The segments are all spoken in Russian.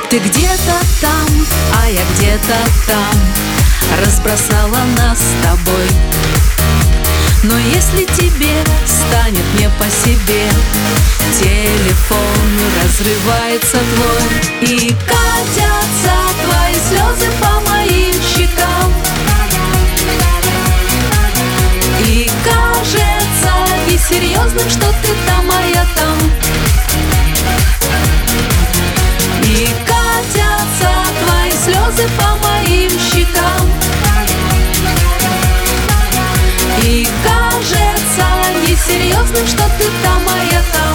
Ты где-то там, а я где-то там, разбросала нас с тобой. Но если тебе станет не по себе, телефон разрывается твой, и катятся твои слезы по моим щекам. И кажется несерьезным, что ты там, а я там. И катятся твои слезы по моим щекам. И кажется несерьезным, что ты там, а я там.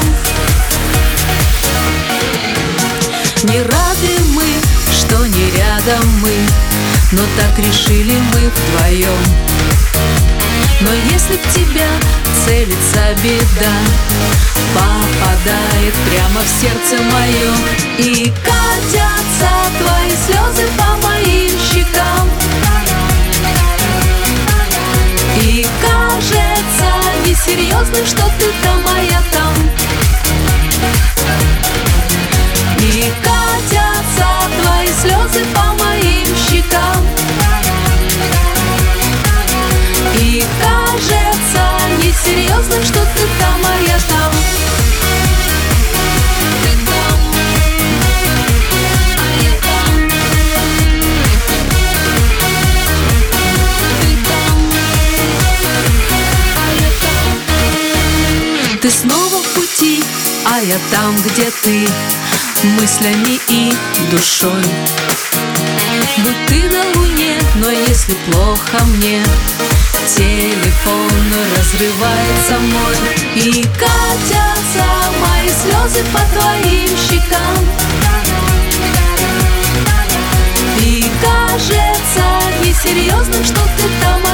Не рады мы, что не рядом мы, но так решили мы вдвоем. Но если в тебя целится беда, попадает прямо в сердце мое, и катятся твои слезы по моим щекам. И кажется несерьезным, что ты там, а я там. И катятся твои слезы по моим щекам. И кажется несерьезным, что ты там, а я там. Ты там, а я там. Ты там, а я там. Ты снова в пути, а я там, где ты, мыслями и душой. Будь ты на луне, но если плохо мне, телефон разрывается мой. И катятся мои слезы по твоим щекам. И кажется несерьезным, что ты там,